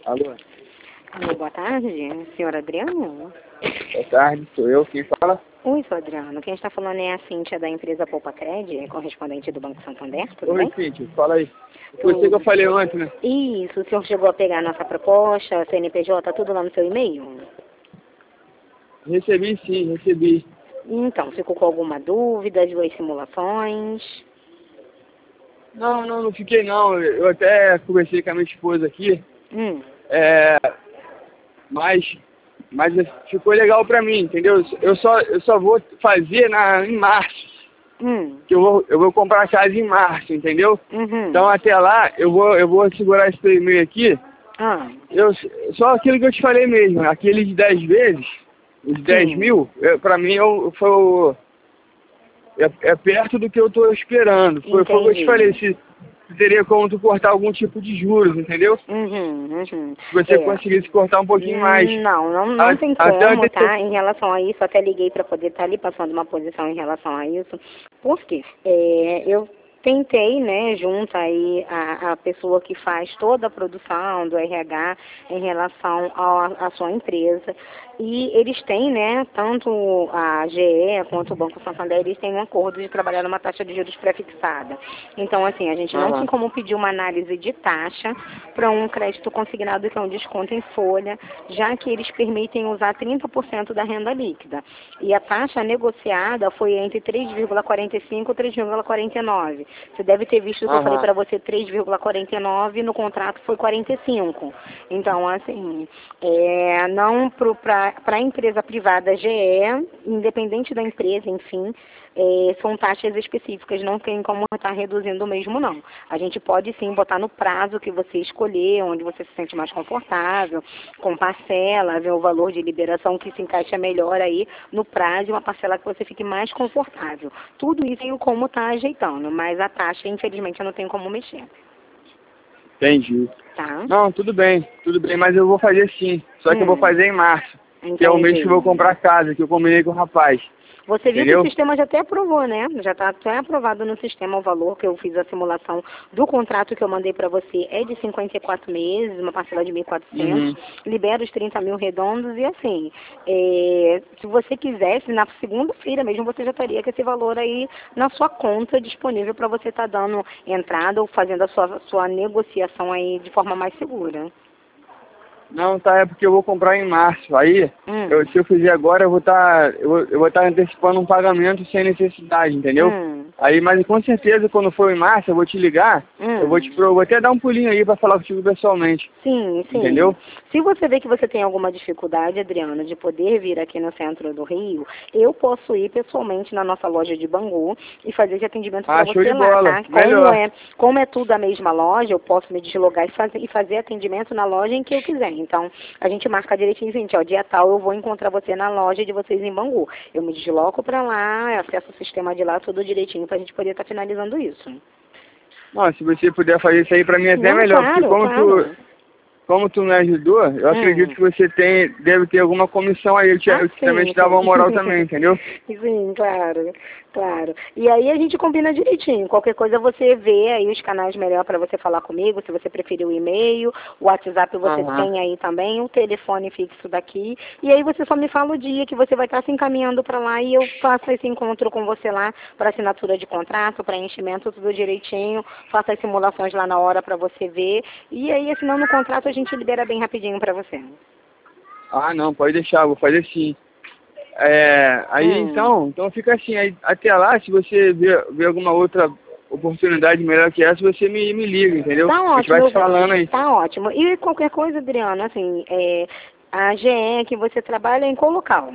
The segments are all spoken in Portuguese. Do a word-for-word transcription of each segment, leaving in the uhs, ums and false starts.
Alô? Alô, boa tarde, senhora Adriano? Boa tarde, sou eu. Quem fala? Oi, sou Adriano. Quem está falando é a Cíntia da empresa Poupa Cred, correspondente do Banco Santander, tudo Oi, bem? Cíntia, fala aí. Foi você que eu falei ontem, né? Isso, o senhor chegou a pegar a nossa proposta, C N P J, tudo lá no seu e-mail? Recebi sim, recebi. Então, ficou com alguma dúvida, as duas simulações? Não, não, não fiquei não. Eu até conversei com a minha esposa aqui. Hum. É, mas, mas ficou legal pra mim, entendeu? Eu só, eu só vou fazer na, em março. Hum. Que eu vou, eu vou comprar a casa em março, entendeu? Uhum. Então até lá eu vou, eu vou segurar esse e-mail aqui. Ah. Eu, só aquilo que eu te falei mesmo, aqueles dez vezes, os dez mil, eu, pra mim eu, foi o, é, é perto do que eu tô esperando. Foi, foi o que eu te falei, se teria como tu cortar algum tipo de juros, entendeu? Uhum, uhum. Se você É. conseguisse cortar um pouquinho mais. Não, não, não A, tem até como, eu tá? Em relação a isso, até liguei para poder estar ali passando uma posição em relação a isso. Por quê? É, eu tentei, né, junto aí a, a pessoa que faz toda a produção do R H em relação à sua empresa. E eles têm, né, tanto a G E quanto o Banco Santander, eles têm um acordo de trabalhar numa taxa de juros pré-fixada. Então, assim, a gente não Uhum. tem como pedir uma análise de taxa para um crédito consignado que é um desconto em folha, já que eles permitem usar trinta por cento da renda líquida. E a taxa negociada foi entre três vírgula quarenta e cinco e três vírgula quarenta e nove. Você deve ter visto que Uhum. eu falei para você três vírgula quarenta e nove, no contrato foi quarenta e cinco. Então, assim, é, não para a empresa privada G E, independente da empresa, enfim, é, são taxas específicas, não tem como estar reduzindo mesmo, não. A gente pode sim botar no prazo que você escolher, onde você se sente mais confortável, com parcela, ver o valor de liberação que se encaixa melhor aí no prazo e uma parcela que você fique mais confortável. Tudo isso tem como estar ajeitando, mas a taxa, infelizmente, eu não tenho como mexer. Entendi. Tá? Não, tudo bem, tudo bem, mas eu vou fazer sim. Só que Hum. eu vou fazer em março, Entendi. que é o mês que eu vou comprar casa, que eu combinei com o rapaz. Você viu Entendeu? que o sistema já até aprovou, né? Já está até aprovado no sistema o valor que eu fiz a simulação do contrato que eu mandei para você. É de cinquenta e quatro meses, uma parcela de mil e quatrocentos. Uhum. Libera os trinta mil redondos e assim, é, se você quisesse, na segunda-feira mesmo você já estaria com esse valor aí na sua conta disponível para você estar tá dando entrada ou fazendo a sua, sua negociação aí de forma mais segura. Não, tá, é porque eu vou comprar em março. Aí, Hum. eu, se eu fizer agora, eu vou estar eu, vou- eu vou estar antecipando um pagamento sem necessidade, entendeu? Hum. Aí, mas com certeza, quando for em março, eu vou te ligar, Hum. eu vou te eu vou até dar um pulinho aí pra falar contigo pessoalmente. Sim, sim. Entendeu? Se você vê que você tem alguma dificuldade, Adriano, de poder vir aqui no centro do Rio, eu posso ir pessoalmente na nossa loja de Bangu e fazer esse atendimento para Ah, show você de lá, bola. tá? Como Melhor. é, como é tudo a mesma loja, eu posso me deslogar e fazer, e fazer atendimento na loja em que eu quiser. Então, a gente marca direitinho, gente, ó, dia tal eu vou encontrar você na loja de vocês em Bangu. Eu me desloco para lá, acesso o sistema de lá, tudo direitinho, para a gente poder estar finalizando isso. Não, se você puder fazer isso aí pra mim é até Não, melhor, claro, porque como claro. tu, como tu me ajudou, eu Hum. acredito que você tem, deve ter alguma comissão aí, eu, te, Ah, eu sim, também te dava uma sim. moral também, entendeu? Sim, claro, claro. E aí a gente combina direitinho. Qualquer coisa você vê aí os canais melhor para você falar comigo, se você preferir o e-mail, o WhatsApp você Aham. tem aí também, o telefone fixo daqui. E aí você só me fala o dia que você vai estar se encaminhando para lá e eu faço esse encontro com você lá para assinatura de contrato, preenchimento, tudo direitinho. Faço as simulações lá na hora para você ver. E aí, assinando o contrato, a gente libera bem rapidinho para você. Ah, não, pode deixar, vou fazer sim. É, aí Hum. então, então fica assim, aí, até lá, se você ver, ver alguma outra oportunidade melhor que essa, você me, me liga, entendeu? Tá A gente ótimo, vai eu- se falando aí. tá ótimo. E qualquer coisa, Adriana, assim, é, a G E que você trabalha é em qual local?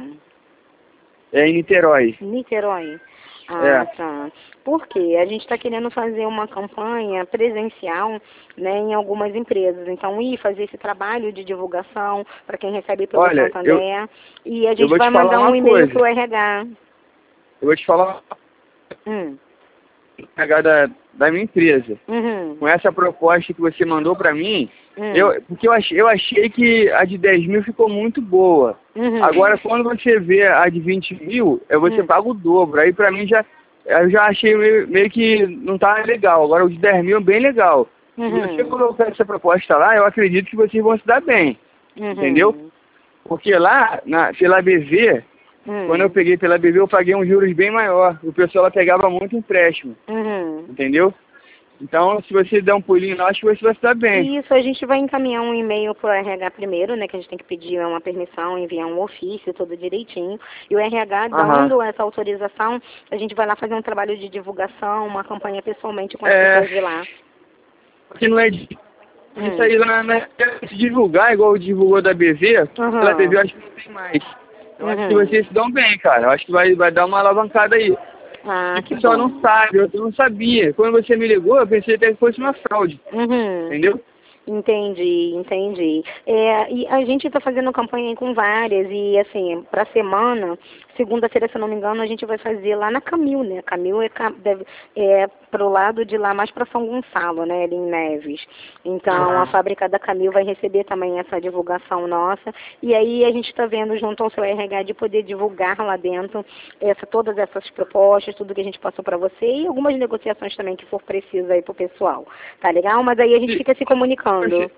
É em Niterói. Niterói. Ah, É. tá. Por quê? A gente está querendo fazer uma campanha presencial, né, em algumas empresas. Então, ir fazer esse trabalho de divulgação para quem recebe pelo Olha, eu, Santander. E a eu gente vou vai te falar mandar um uma e-mail coisa. para o R H. Eu vou te falar Hum. da, da minha empresa. Uhum. Com essa proposta que você mandou pra mim, Hum. eu, porque eu achei, eu achei que a de dez mil ficou muito boa. Uhum. Agora, quando você vê a de vinte mil, é você Hum. paga o dobro. Aí pra mim já, eu já achei meio, meio que não tá legal. Agora o de dez mil é bem legal. Se Uhum. você colocar essa proposta lá, eu acredito que vocês vão se dar bem, Uhum. entendeu? Porque lá, na, pela B V, Uhum. quando eu peguei pela B V, eu paguei um juros bem maior. O pessoal lá pegava muito empréstimo, Uhum. entendeu? Então, se você der um pulinho lá, acho que você vai se dar bem. Isso, a gente vai encaminhar um e-mail para o R H primeiro, né, que a gente tem que pedir uma permissão, enviar um ofício, tudo direitinho. E o R H, Aham. dando essa autorização, a gente vai lá fazer um trabalho de divulgação, uma campanha pessoalmente com as É, pessoas de lá. porque não é de... Isso Hum. aí lá, né, se divulgar, igual divulgou da B V, pela B V eu Uhum. acho que não tem mais. Eu acho que Uhum. vocês se dão bem, cara. Eu acho que vai, vai dar uma alavancada aí. Ah, E o que pessoal bom. não sabe, eu não sabia. Quando você me ligou, eu pensei até que fosse uma fraude, Uhum. entendeu? Entendi, entendi. É, e a gente está fazendo campanha aí com várias, e assim, para semana, segunda-feira, se eu não me engano, a gente vai fazer lá na Camil, né? Camil é, ca- deve- é pro lado de lá, mais para São Gonçalo, né? Ali em Neves. Então, a Aham. fábrica da Camil vai receber também essa divulgação nossa, e aí a gente está vendo junto ao seu R H de poder divulgar lá dentro essa, todas essas propostas, tudo que a gente passou para você, e algumas negociações também que for preciso aí pro pessoal. Tá legal? Mas aí a gente Se- fica se comunicando. se-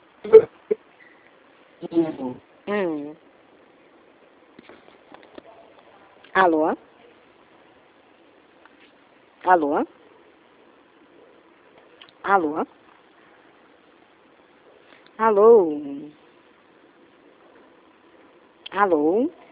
Hum. Alô? Alô? Alô? Alô? Alô?